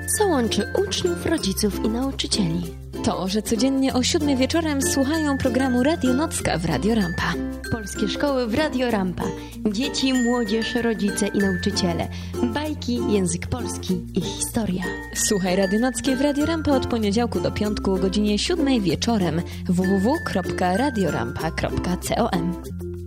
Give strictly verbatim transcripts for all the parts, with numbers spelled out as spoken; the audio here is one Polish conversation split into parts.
Co łączy uczniów, rodziców i nauczycieli? To, że codziennie o siódmej wieczorem słuchają programu Radio Nocka w Radio Rampa. Polskie szkoły w Radio Rampa. Dzieci, młodzież, rodzice i nauczyciele. Bajki, język polski i historia. Słuchaj Radio Nockie w Radio Rampa od poniedziałku do piątku o godzinie siódmej wieczorem. w w w kropka radiorampa kropka com.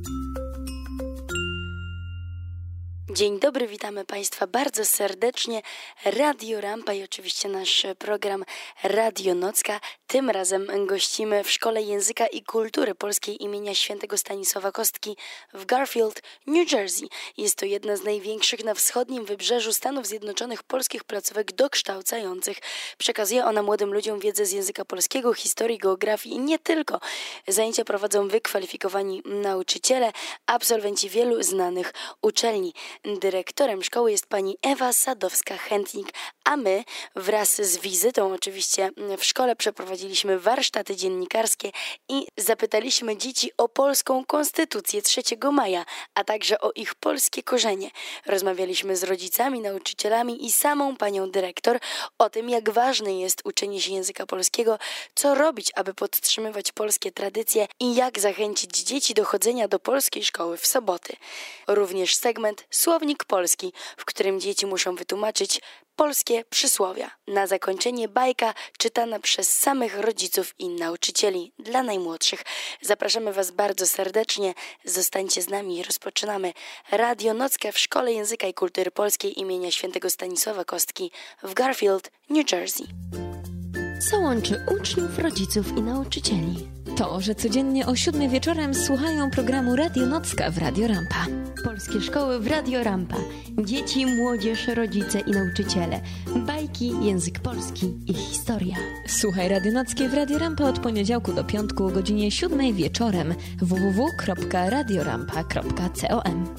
Dzień dobry, witamy Państwa bardzo serdecznie. Radio Rampa i oczywiście nasz program Radio Nocka. Tym razem gościmy w Szkole Języka i Kultury Polskiej imienia Świętego Stanisława Kostki w Garfield, New Jersey. Jest to jedna z największych na wschodnim wybrzeżu Stanów Zjednoczonych polskich placówek dokształcających. Przekazuje ona młodym ludziom wiedzę z języka polskiego, historii, geografii i nie tylko. Zajęcia prowadzą wykwalifikowani nauczyciele, absolwenci wielu znanych uczelni. Dyrektorem szkoły jest pani Ewa Sadowska-Chętnik, a my wraz z wizytą oczywiście w szkole przeprowadziliśmy warsztaty dziennikarskie i zapytaliśmy dzieci o polską konstytucję trzeciego maja, a także o ich polskie korzenie. Rozmawialiśmy z rodzicami, nauczycielami i samą panią dyrektor o tym, jak ważne jest uczenie się języka polskiego, co robić, aby podtrzymywać polskie tradycje i jak zachęcić dzieci do chodzenia do polskiej szkoły w soboty. Również segment Słownik Polski, w którym dzieci muszą wytłumaczyć polskie przysłowia. Na zakończenie bajka czytana przez samych rodziców i nauczycieli dla najmłodszych. Zapraszamy Was bardzo serdecznie. Zostańcie z nami. Rozpoczynamy Radio Nocka w Szkole Języka i Kultury Polskiej imienia Świętego Stanisława Kostki w Garfield, New Jersey. Co łączy uczniów, rodziców i nauczycieli? To, że codziennie o siódmej wieczorem słuchają programu Radio Nocka w Radio Rampa. Polskie szkoły w Radio Rampa. Dzieci, młodzież, rodzice i nauczyciele. Bajki, język polski i historia. Słuchaj Radio Nockie w Radio Rampa od poniedziałku do piątku o godzinie siódmej wieczorem. w w w kropka radiorampa kropka com.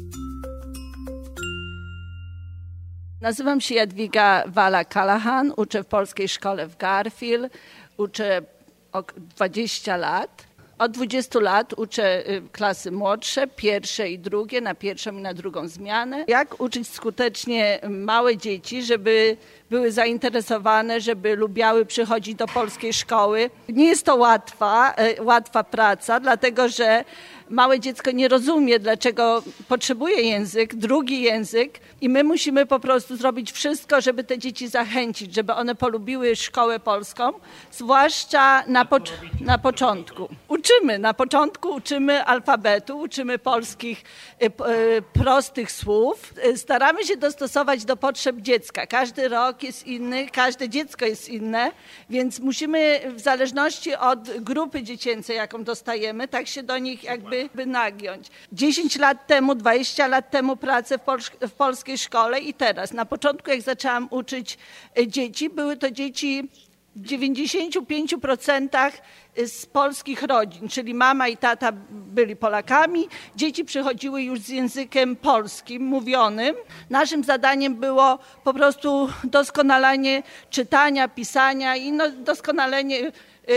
Nazywam się Jadwiga Wala-Callahan, uczę w polskiej szkole w Garfield, uczę dwadzieścia lat. Od dwudziestu lat uczę klasy młodsze, pierwsze i drugie, na pierwszą i na drugą zmianę. Jak uczyć skutecznie małe dzieci, żeby były zainteresowane, żeby lubiały przychodzić do polskiej szkoły. Nie jest to łatwa, łatwa praca, dlatego że małe dziecko nie rozumie, dlaczego potrzebuje język, drugi język i my musimy po prostu zrobić wszystko, żeby te dzieci zachęcić, żeby one polubiły szkołę polską, zwłaszcza na, po, na początku. Uczymy, na początku uczymy alfabetu, uczymy polskich y, y, prostych słów. Staramy się dostosować do potrzeb dziecka. Każdy rok jest inny, każde dziecko jest inne, więc musimy w zależności od grupy dziecięcej, jaką dostajemy, tak się do nich jakby by nagiąć. dziesięć lat temu, dwadzieścia lat temu pracę w, pol- w polskiej szkole i teraz. Na początku, jak zaczęłam uczyć dzieci, były to dzieci w dziewięćdziesięciu pięciu procentach z polskich rodzin, czyli mama i tata byli Polakami, dzieci przychodziły już z językiem polskim, mówionym. Naszym zadaniem było po prostu doskonalenie czytania, pisania i no, doskonalenie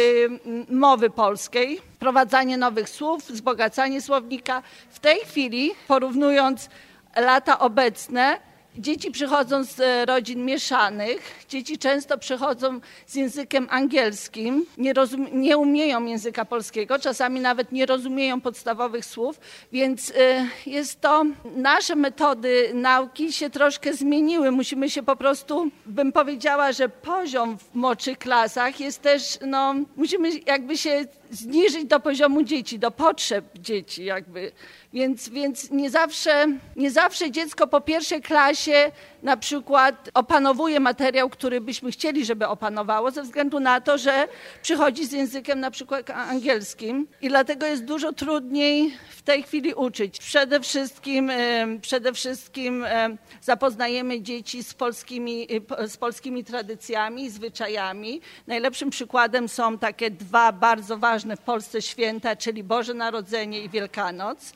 mowy polskiej, wprowadzanie nowych słów, wzbogacanie słownika. W tej chwili, porównując lata obecne, dzieci przychodzą z rodzin mieszanych, dzieci często przychodzą z językiem angielskim, nie, rozum- nie umieją języka polskiego, czasami nawet nie rozumieją podstawowych słów, więc y, jest to, nasze metody nauki się troszkę zmieniły. Musimy się po prostu, bym powiedziała, że poziom w młodszych klasach jest też, no, musimy jakby się zniżyć do poziomu dzieci, do potrzeb dzieci jakby. Więc, więc nie zawsze, nie zawsze dziecko po pierwszej klasie na przykład opanowuje materiał, który byśmy chcieli, żeby opanowało, ze względu na to, że przychodzi z językiem na przykład angielskim i dlatego jest dużo trudniej w tej chwili uczyć. Przede wszystkim, przede wszystkim zapoznajemy dzieci z polskimi, z polskimi tradycjami i zwyczajami. Najlepszym przykładem są takie dwa bardzo ważne w Polsce święta, czyli Boże Narodzenie i Wielkanoc.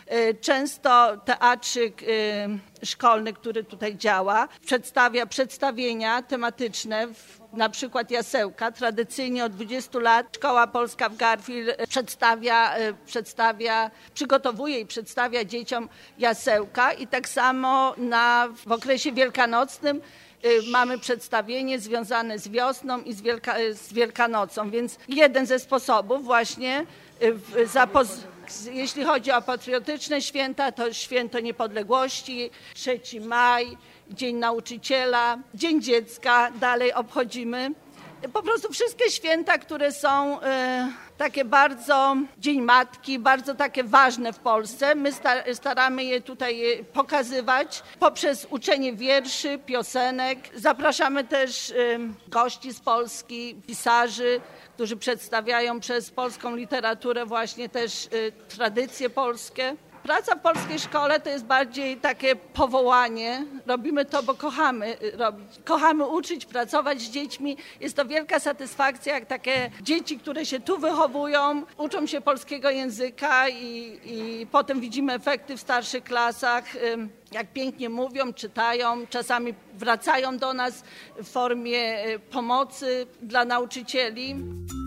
Często teatrzyk szkolny, który tutaj działa, przedstawia przedstawienia tematyczne, na przykład Jasełka. Tradycyjnie od dwudziestu lat Szkoła Polska w Garfield przedstawia, przedstawia, przygotowuje i przedstawia dzieciom Jasełka i tak samo na, w okresie wielkanocnym mamy przedstawienie związane z wiosną i z, Wielka, z Wielkanocą, więc jeden ze sposobów właśnie, zapoz- jeśli chodzi o patriotyczne święta, to święto niepodległości, trzeci maj, Dzień Nauczyciela, Dzień Dziecka, dalej obchodzimy. Po prostu wszystkie święta, które są e, takie bardzo, Dzień Matki, bardzo takie ważne w Polsce. My sta- staramy je tutaj pokazywać poprzez uczenie wierszy, piosenek. Zapraszamy też e, gości z Polski, pisarzy, którzy przedstawiają przez polską literaturę właśnie też e, tradycje polskie. Praca w polskiej szkole to jest bardziej takie powołanie. Robimy to, bo kochamy robić. Kochamy uczyć, pracować z dziećmi. Jest to wielka satysfakcja, jak takie dzieci, które się tu wychowują, uczą się polskiego języka i, i potem widzimy efekty w starszych klasach, jak pięknie mówią, czytają, czasami wracają do nas w formie pomocy dla nauczycieli.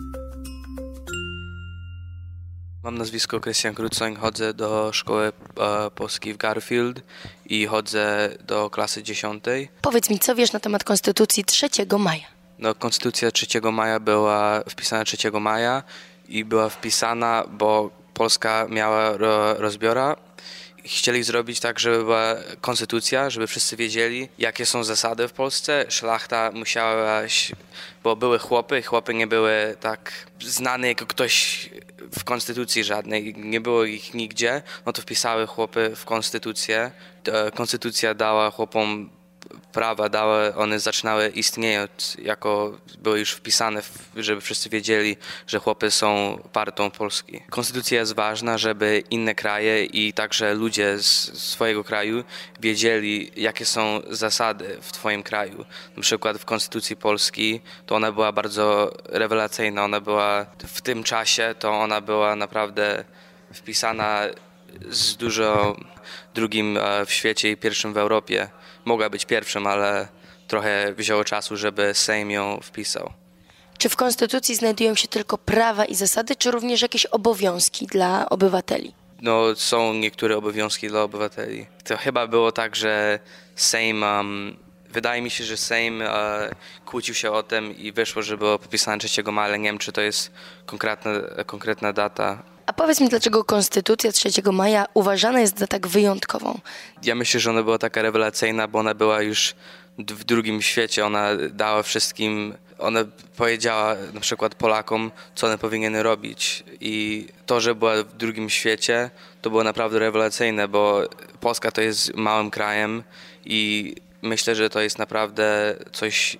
Mam nazwisko Krystian Krucoń, chodzę do szkoły e, polskiej w Garfield i chodzę do klasy dziesiątej. Powiedz mi, co wiesz na temat Konstytucji trzeciego maja? No, Konstytucja trzeciego maja była wpisana trzeciego maja i była wpisana, bo Polska miała ro, rozbiora. Chcieli zrobić tak, żeby była konstytucja, żeby wszyscy wiedzieli, jakie są zasady w Polsce. Szlachta musiała, bo były chłopy, chłopy nie były tak znane jako ktoś w konstytucji żadnej, nie było ich nigdzie, no to wpisały chłopy w konstytucję. Konstytucja dała chłopom prawa, dała, one zaczynały istnieć, jako były już wpisane, żeby wszyscy wiedzieli, że chłopy są partią Polski. Konstytucja jest ważna, żeby inne kraje i także ludzie z swojego kraju wiedzieli, jakie są zasady w twoim kraju. Na przykład w Konstytucji Polski to ona była bardzo rewelacyjna, ona była w tym czasie, to ona była naprawdę wpisana z dużo drugim w świecie i pierwszym w Europie. Mogła być pierwszym, ale trochę wzięło czasu, żeby Sejm ją wpisał. Czy w Konstytucji znajdują się tylko prawa i zasady, czy również jakieś obowiązki dla obywateli? No, są niektóre obowiązki dla obywateli. To chyba było tak, że Sejm, um, wydaje mi się, że Sejm uh, kłócił się o tym i wyszło, że było podpisane trzeciego maja, ale nie wiem, czy to jest konkretna, konkretna data. A powiedz mi, dlaczego Konstytucja trzeciego maja uważana jest za tak wyjątkową? Ja myślę, że ona była taka rewelacyjna, bo ona była już w drugim świecie. Ona dała wszystkim, ona powiedziała na przykład Polakom, co one powinny robić. I to, że była w drugim świecie, to było naprawdę rewelacyjne, bo Polska to jest małym krajem i myślę, że to jest naprawdę coś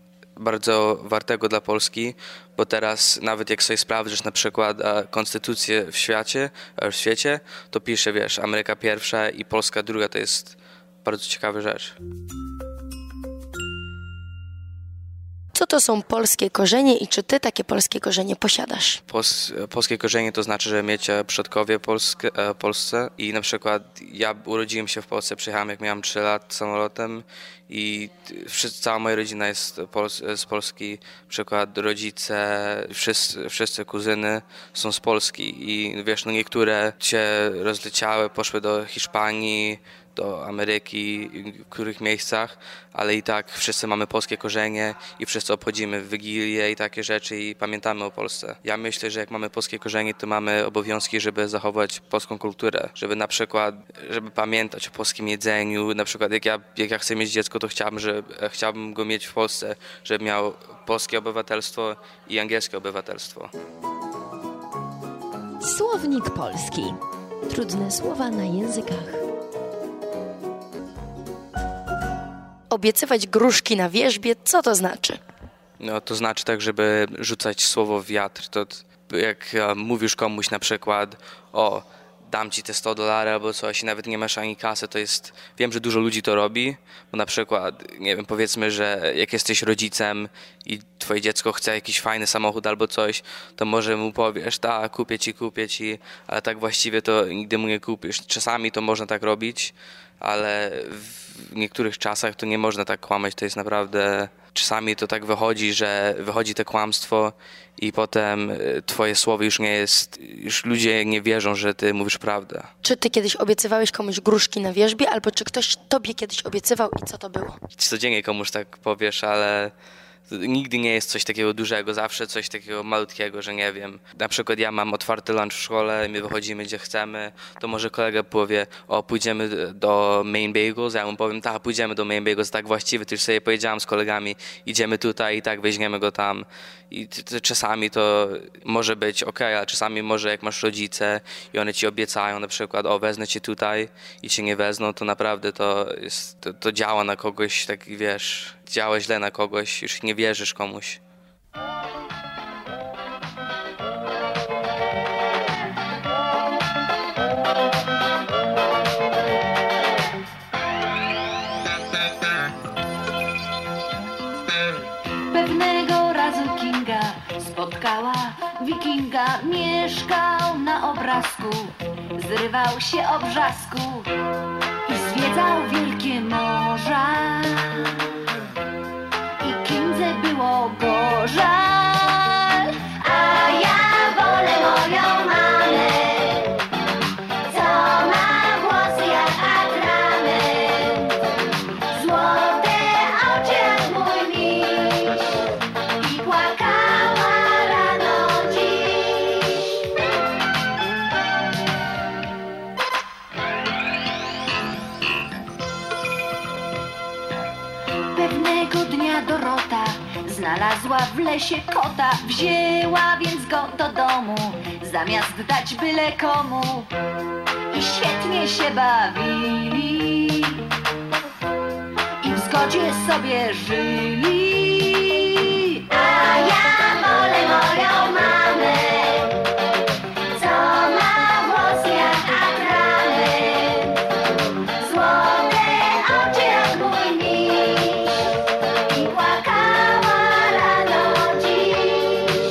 bardzo wartego dla Polski, bo teraz nawet jak sobie sprawdzisz na przykład konstytucję w świecie, w świecie, to pisze, wiesz, Ameryka pierwsza i Polska druga, to jest bardzo ciekawa rzecz. Co to są polskie korzenie i czy ty takie polskie korzenie posiadasz? Pos, polskie korzenie to znaczy, że mieć przodkowie polskie, Polsce i na przykład ja urodziłem się w Polsce, przyjechałem jak miałem trzy lat samolotem i wszyscy, cała moja rodzina jest Pol, z Polski, na przykład rodzice, wszyscy, wszyscy kuzyny są z Polski i wiesz, no niektóre się rozleciały, poszły do Hiszpanii, do Ameryki, w których miejscach, ale i tak wszyscy mamy polskie korzenie i wszyscy obchodzimy Wigilię i takie rzeczy i pamiętamy o Polsce. Ja myślę, że jak mamy polskie korzenie, to mamy obowiązki, żeby zachować polską kulturę, żeby na przykład, żeby pamiętać o polskim jedzeniu, na przykład jak ja, jak ja chcę mieć dziecko, to chciałbym, że, chciałbym go mieć w Polsce, żeby miał polskie obywatelstwo i angielskie obywatelstwo. Słownik polski. Trudne słowa na językach. Obiecywać gruszki na wierzbie, co to znaczy? No, to znaczy tak, żeby rzucać słowo w wiatr. To jak mówisz komuś na przykład, o, dam ci te sto dolarów albo coś i nawet nie masz ani kasy, to jest, wiem, że dużo ludzi to robi, bo na przykład, nie wiem, powiedzmy, że jak jesteś rodzicem i twoje dziecko chce jakiś fajny samochód albo coś, to może mu powiesz, tak, kupię ci, kupię ci, ale tak właściwie to nigdy mu nie kupisz. Czasami to można tak robić, ale w niektórych czasach to nie można tak kłamać, to jest naprawdę, czasami to tak wychodzi, że wychodzi to kłamstwo i potem twoje słowo już nie jest, już ludzie nie wierzą, że ty mówisz prawdę. Czy ty kiedyś obiecywałeś komuś gruszki na wierzbie, albo czy ktoś tobie kiedyś obiecywał i co to było? Codziennie komuś tak powiesz, ale nigdy nie jest coś takiego dużego, zawsze coś takiego malutkiego, że nie wiem. Na przykład ja mam otwarty lunch w szkole, my wychodzimy gdzie chcemy, to może kolega powie, o pójdziemy do Main Bagels, ja mu powiem, tak, pójdziemy do Main Bagels, tak właściwie, to już sobie powiedziałem z kolegami, idziemy tutaj i tak weźmiemy go tam. I t- t- czasami to może być ok, ale czasami może jak masz rodzice i one ci obiecają na przykład, o wezmę cię tutaj i cię nie wezmą, to naprawdę to, jest, to, to działa na kogoś, tak wiesz, działa źle na kogoś, już nie wierzysz komuś. Pewnego razu Kinga spotkała wikinga, mieszkał na obrazku, zrywał się o brzasku i zwiedzał wielkie morza. I Kindze było gorzej, a ja wolę moją mamę, co ma włosy jak atrament, złote oczy jak mój miś i płakała rano dziś. Pewnego dnia Dorota znalazła w lesie kota, wzięła więc go do domu, zamiast dać byle komu. I świetnie się bawili i w zgodzie sobie żyli. A ja wolę moją mamę, co ma włosy jak atrament, złote oczy jak mój miś i płakała rano dziś.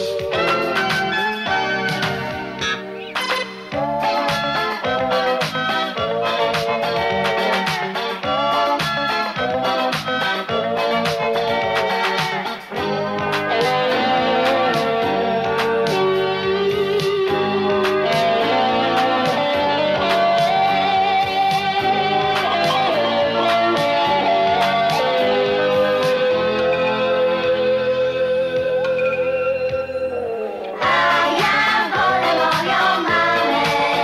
A ja wolę moją mamę,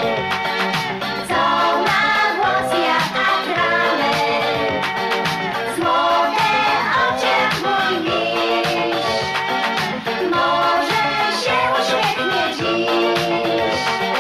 co ma włosy jak atrament, złote oczy jak mój miś. Może się uśmiechnie dziś.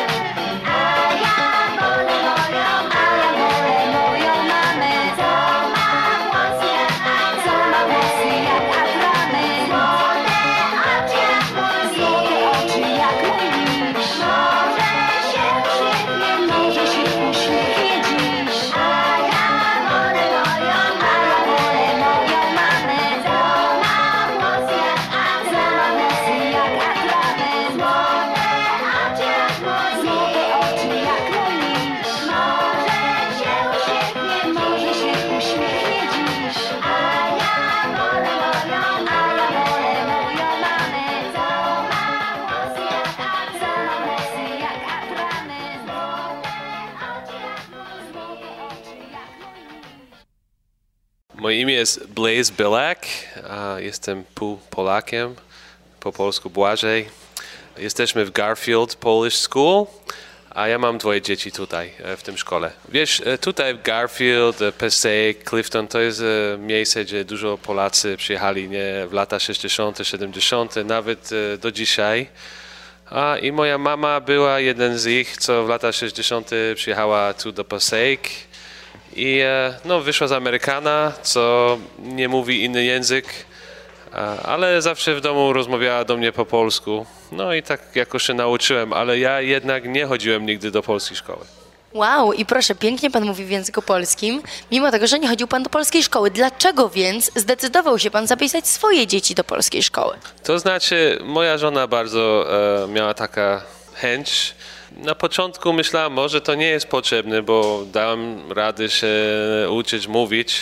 A ja wolę moją, a ja wolę moją mamę, co ma włosy jak atrament, co ma włosy jak atrament, złote oczy jak mój miś, złote oczy jak mój miś. Może się uśmiechnie, może się uśmiechnie dziś. A ja wolę moją, a ja wolę moją mamę, co ma włosy jak atrament, co ma włosy jak atrament, złote oczy jak mój miś, złote oczy jak mój miś. Może się uśmiechnie, może się uśmiechnie dziś. A ja wolę moją, a ja wolę moją mamę, co ma włosy jak atrament, co ma włosy jak atrament, złote oczy jak mój, złote oczy jak mój miś. Moje imię jest Blaze Bylak, a jestem pół Polakiem, po polsku Błażej. Jesteśmy w Garfield Polish School, a ja mam dwoje dzieci tutaj, e, w tym szkole. Wiesz, e, tutaj w Garfield, e, Passaic, Clifton to jest e, miejsce, gdzie dużo Polacy przyjechali nie, w latach sześćdziesiątych, siedemdziesiątych, nawet e, do dzisiaj. A i moja mama była jeden z ich, co w latach sześćdziesiątych przyjechała tu do Passaic. I e, no, wyszła z Amerykana, co nie mówi inny język, ale zawsze w domu rozmawiała do mnie po polsku. No i tak jakoś się nauczyłem, ale ja jednak nie chodziłem nigdy do polskiej szkoły. Wow, i proszę, pięknie pan mówi w języku polskim, mimo tego, że nie chodził pan do polskiej szkoły. Dlaczego więc zdecydował się pan zapisać swoje dzieci do polskiej szkoły? To znaczy, moja żona bardzo e, miała taka chęć. Na początku myślałam, może to nie jest potrzebne, bo dałem radę się uczyć, mówić.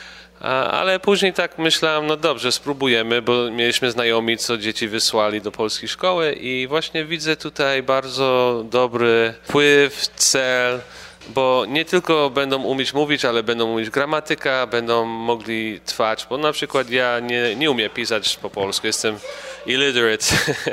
A, ale później tak myślałam, no dobrze, spróbujemy, bo mieliśmy znajomi, co dzieci wysłali do polskiej szkoły i właśnie widzę tutaj bardzo dobry wpływ, cel, bo nie tylko będą umieć mówić, ale będą umieć gramatyka, będą mogli trwać, bo na przykład ja nie, nie umiem pisać po polsku, jestem illiterate,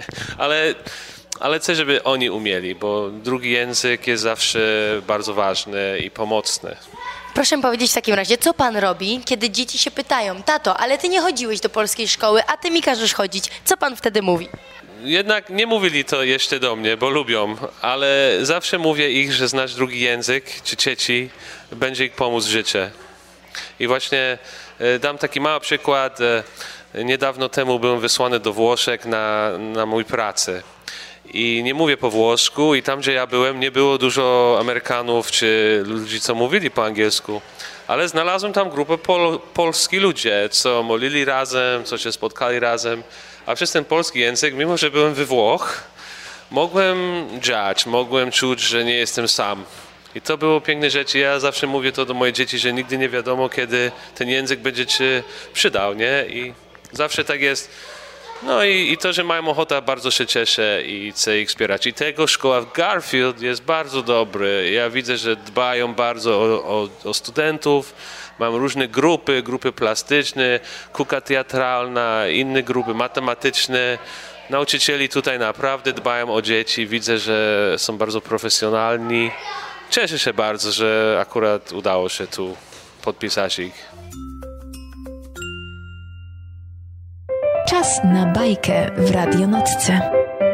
ale, ale chcę, żeby oni umieli, bo drugi język jest zawsze bardzo ważny i pomocny. Proszę powiedzieć w takim razie, co pan robi, kiedy dzieci się pytają, tato, ale ty nie chodziłeś do polskiej szkoły, a ty mi każesz chodzić. Co pan wtedy mówi? Jednak nie mówili to jeszcze do mnie, bo lubią, ale zawsze mówię ich, że znać drugi język czy trzeci będzie ich pomóc w życiu. I właśnie e, dam taki mały przykład. E, niedawno temu byłem wysłany do Włoszech na, na mój pracę. I nie mówię po włosku i tam, gdzie ja byłem, nie było dużo Amerykanów czy ludzi, co mówili po angielsku. Ale znalazłem tam grupę pol, polskich ludzi, co molili razem, co się spotkali razem. A przez ten polski język, mimo że byłem we Włoch, mogłem dziać, mogłem czuć, że nie jestem sam. I to było piękne rzeczy. Ja zawsze mówię to do moich dzieci, że nigdy nie wiadomo, kiedy ten język będzie ci przydał, nie? I zawsze tak jest. No i, i to, że mają ochotę, bardzo się cieszę i chcę ich wspierać. I tego szkoła w Garfield jest bardzo dobry. Ja widzę, że dbają bardzo o, o, o studentów. Mam różne grupy, grupy plastyczne, kuka teatralna, inne grupy matematyczne. Nauczycieli tutaj naprawdę dbają o dzieci. Widzę, że są bardzo profesjonalni. Cieszę się bardzo, że akurat udało się tu podpisać ich. Czas na bajkę w Radionocce.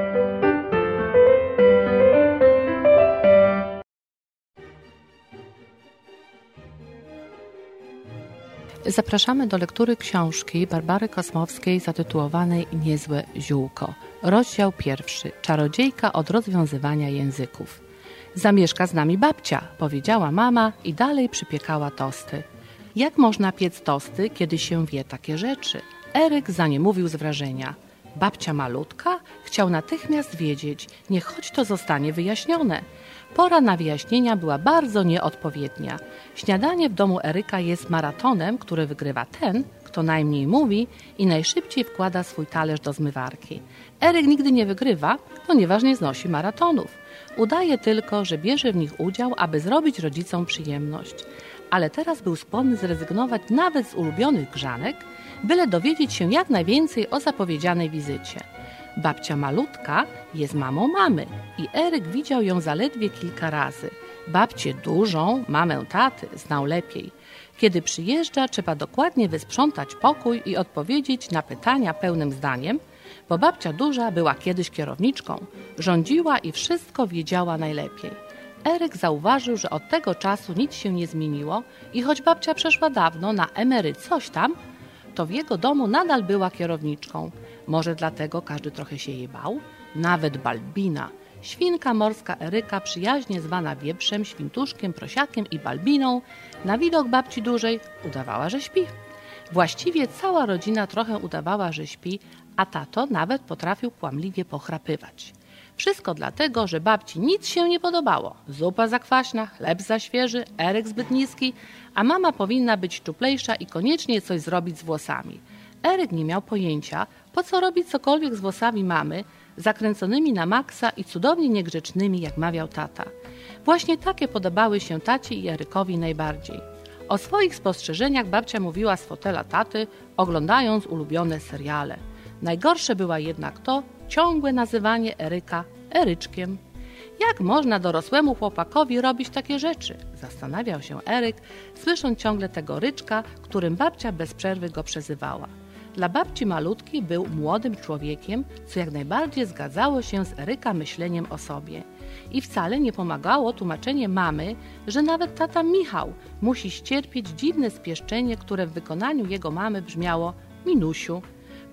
Zapraszamy do lektury książki Barbary Kosmowskiej zatytułowanej Niezłe ziółko. Rozdział pierwszy. Czarodziejka od rozwiązywania języków. Zamieszka z nami babcia, powiedziała mama i dalej przypiekała tosty. Jak można piec tosty, kiedy się wie takie rzeczy? Eryk zaniemówił z wrażenia. Babcia malutka? Chciał natychmiast wiedzieć, niech choć to zostanie wyjaśnione. Pora na wyjaśnienia była bardzo nieodpowiednia. Śniadanie w domu Eryka jest maratonem, który wygrywa ten, kto najmniej mówi i najszybciej wkłada swój talerz do zmywarki. Eryk nigdy nie wygrywa, ponieważ nie znosi maratonów. Udaje tylko, że bierze w nich udział, aby zrobić rodzicom przyjemność. Ale teraz był skłonny zrezygnować nawet z ulubionych grzanek, byle dowiedzieć się jak najwięcej o zapowiedzianej wizycie. Babcia malutka jest mamą mamy i Eryk widział ją zaledwie kilka razy. Babcię dużą, mamę taty, znał lepiej. Kiedy przyjeżdża, trzeba dokładnie wysprzątać pokój i odpowiedzieć na pytania pełnym zdaniem, bo babcia duża była kiedyś kierowniczką, rządziła i wszystko wiedziała najlepiej. Eryk zauważył, że od tego czasu nic się nie zmieniło i choć babcia przeszła dawno na emeryt coś tam, to w jego domu nadal była kierowniczką. Może dlatego każdy trochę się jej bał? Nawet Balbina, świnka morska Eryka, przyjaźnie zwana wieprzem, świntuszkiem, prosiakiem i Balbiną, na widok babci dużej udawała, że śpi. Właściwie cała rodzina trochę udawała, że śpi, a tato nawet potrafił kłamliwie pochrapywać. Wszystko dlatego, że babci nic się nie podobało. Zupa za kwaśna, chleb za świeży, Eryk zbyt niski, a mama powinna być szczuplejsza i koniecznie coś zrobić z włosami. Eryk nie miał pojęcia, po co robić cokolwiek z włosami mamy, zakręconymi na maksa i cudownie niegrzecznymi, jak mawiał tata. Właśnie takie podobały się tacie i Erykowi najbardziej. O swoich spostrzeżeniach babcia mówiła z fotela taty, oglądając ulubione seriale. Najgorsze była jednak to ciągłe nazywanie Eryka Eryczkiem. Jak można dorosłemu chłopakowi robić takie rzeczy? Zastanawiał się Eryk, słysząc ciągle tego ryczka, którym babcia bez przerwy go przezywała. Dla babci malutki był młodym człowiekiem, co jak najbardziej zgadzało się z Eryka myśleniem o sobie. I wcale nie pomagało tłumaczenie mamy, że nawet tata Michał musi ścierpieć dziwne spieszczenie, które w wykonaniu jego mamy brzmiało Minusiu.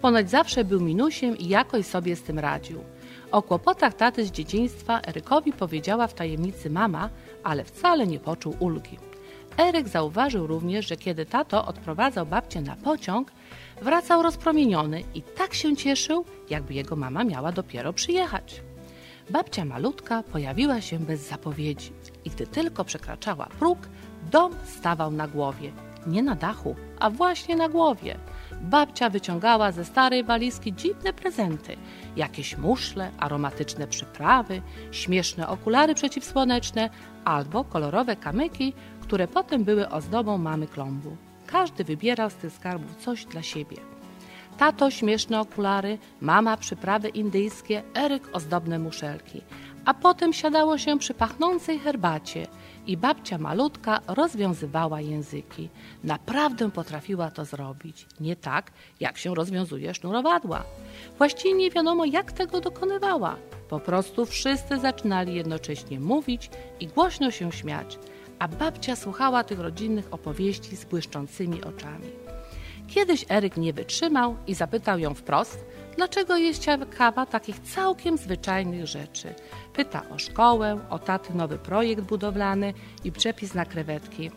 Ponoć zawsze był minusiem i jakoś sobie z tym radził. O kłopotach taty z dzieciństwa Erykowi powiedziała w tajemnicy mama, ale wcale nie poczuł ulgi. Eryk zauważył również, że kiedy tato odprowadzał babcię na pociąg, wracał rozpromieniony i tak się cieszył, jakby jego mama miała dopiero przyjechać. Babcia malutka pojawiła się bez zapowiedzi i gdy tylko przekraczała próg, dom stawał na głowie. Nie na dachu, a właśnie na głowie. Babcia wyciągała ze starej walizki dziwne prezenty. Jakieś muszle, aromatyczne przyprawy, śmieszne okulary przeciwsłoneczne albo kolorowe kamyki, które potem były ozdobą mamy Klombu. Każdy wybierał z tych skarbów coś dla siebie. Tato śmieszne okulary, mama przyprawy indyjskie, Eryk ozdobne muszelki. A potem siadało się przy pachnącej herbacie i babcia malutka rozwiązywała języki. Naprawdę potrafiła to zrobić. Nie tak, jak się rozwiązuje sznurowadła. Właściwie nie wiadomo, jak tego dokonywała. Po prostu wszyscy zaczynali jednocześnie mówić i głośno się śmiać, a babcia słuchała tych rodzinnych opowieści z błyszczącymi oczami. Kiedyś Eryk nie wytrzymał i zapytał ją wprost, dlaczego jest ciekawa takich całkiem zwyczajnych rzeczy. Pyta o szkołę, o taty nowy projekt budowlany i przepis na krewetki.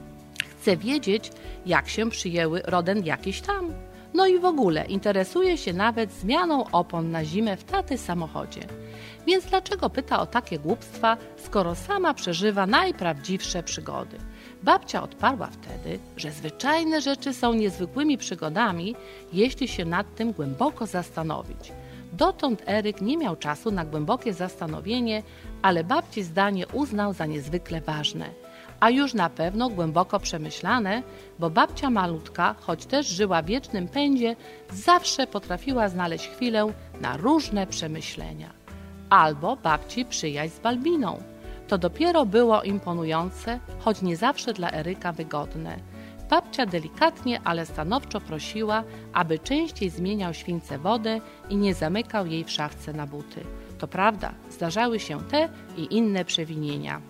Chce wiedzieć, jak się przyjęły rodem jakiś tam. No i w ogóle interesuje się nawet zmianą opon na zimę w taty samochodzie. Więc dlaczego pyta o takie głupstwa, skoro sama przeżywa najprawdziwsze przygody? Babcia odparła wtedy, że zwyczajne rzeczy są niezwykłymi przygodami, jeśli się nad tym głęboko zastanowić. Dotąd Eryk nie miał czasu na głębokie zastanowienie, ale babci zdanie uznał za niezwykle ważne. A już na pewno głęboko przemyślane, bo babcia malutka, choć też żyła w wiecznym pędzie, zawsze potrafiła znaleźć chwilę na różne przemyślenia. Albo babci przyjaźń z Balbiną. To dopiero było imponujące, choć nie zawsze dla Eryka wygodne. Babcia delikatnie, ale stanowczo prosiła, aby częściej zmieniał śwince wodę i nie zamykał jej w szafce na buty. To prawda, zdarzały się te i inne przewinienia.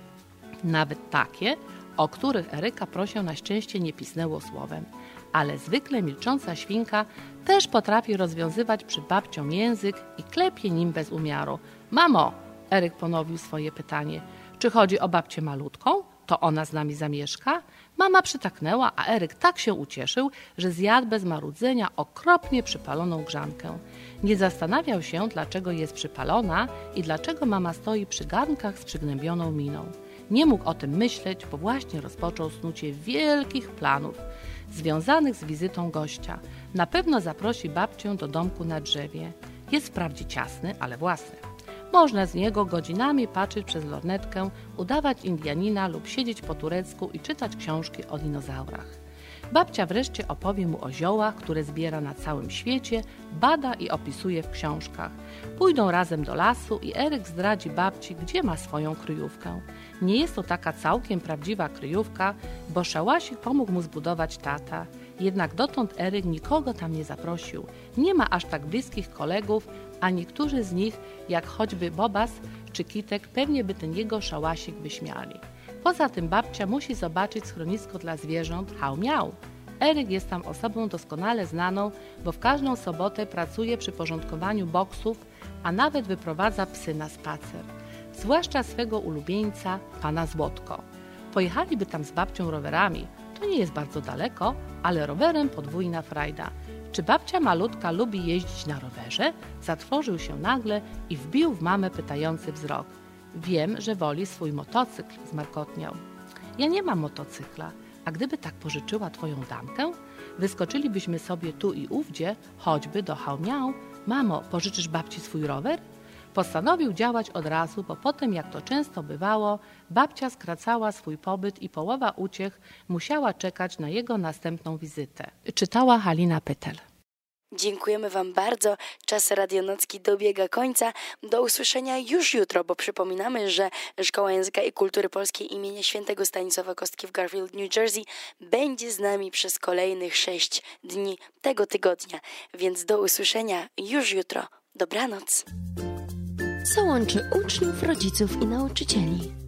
Nawet takie, o których Eryka prosił na szczęście nie pisnęło słowem. Ale zwykle milcząca świnka też potrafi rozwiązywać przed babcią język i klepie nim bez umiaru. Mamo, Eryk ponowił swoje pytanie, czy chodzi o babcię malutką? To ona z nami zamieszka? Mama przytaknęła, a Eryk tak się ucieszył, że zjadł bez marudzenia okropnie przypaloną grzankę. Nie zastanawiał się, dlaczego jest przypalona i dlaczego mama stoi przy garnkach z przygnębioną miną. Nie mógł o tym myśleć, bo właśnie rozpoczął snucie wielkich planów związanych z wizytą gościa. Na pewno zaprosi babcię do domku na drzewie. Jest wprawdzie ciasny, ale własny. Można z niego godzinami patrzeć przez lornetkę, udawać Indianina lub siedzieć po turecku i czytać książki o dinozaurach. Babcia wreszcie opowie mu o ziołach, które zbiera na całym świecie, bada i opisuje w książkach. Pójdą razem do lasu i Eryk zdradzi babci, gdzie ma swoją kryjówkę. Nie jest to taka całkiem prawdziwa kryjówka, bo szałasik pomógł mu zbudować tata. Jednak dotąd Eryk nikogo tam nie zaprosił. Nie ma aż tak bliskich kolegów, a niektórzy z nich, jak choćby Bobas czy Kitek, pewnie by ten jego szałasik wyśmiali. Poza tym babcia musi zobaczyć schronisko dla zwierząt Hał Miał. Eryk jest tam osobą doskonale znaną, bo w każdą sobotę pracuje przy porządkowaniu boksów, a nawet wyprowadza psy na spacer. Zwłaszcza swego ulubieńca, pana Złotko. Pojechaliby tam z babcią rowerami. To nie jest bardzo daleko, ale rowerem podwójna frajda. Czy babcia malutka lubi jeździć na rowerze? Zatrwożył się nagle i wbił w mamę pytający wzrok. Wiem, że woli swój motocykl, zmarkotniał. Ja nie mam motocykla, a gdyby tak pożyczyła twoją damkę, wyskoczylibyśmy sobie tu i ówdzie, choćby do Hał Miał. Mamo, pożyczysz babci swój rower? Postanowił działać od razu, bo potem, jak to często bywało, babcia skracała swój pobyt i połowa uciech musiała czekać na jego następną wizytę. Czytała Halina Pytel. Dziękujemy Wam bardzo. Czas Radionocki dobiega końca. Do usłyszenia już jutro, bo przypominamy, że Szkoła Języka i Kultury Polskiej imienia Świętego Stanisława Kostki w Garfield, New Jersey będzie z nami przez kolejnych sześć dni tego tygodnia. Więc do usłyszenia już jutro. Dobranoc. Co łączy uczniów, rodziców i nauczycieli?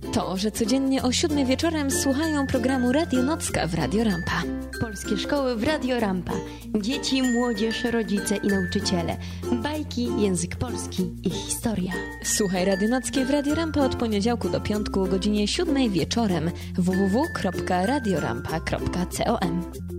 To, że codziennie o siódmej wieczorem słuchają programu Radio Nocka w Radio Rampa. Polskie szkoły w Radio Rampa. Dzieci, młodzież, rodzice i nauczyciele. Bajki, język polski i historia. Słuchaj Radio Nockie w Radio Rampa od poniedziałku do piątku o godzinie siódmej wieczorem. w w w kropka radiorampa kropka com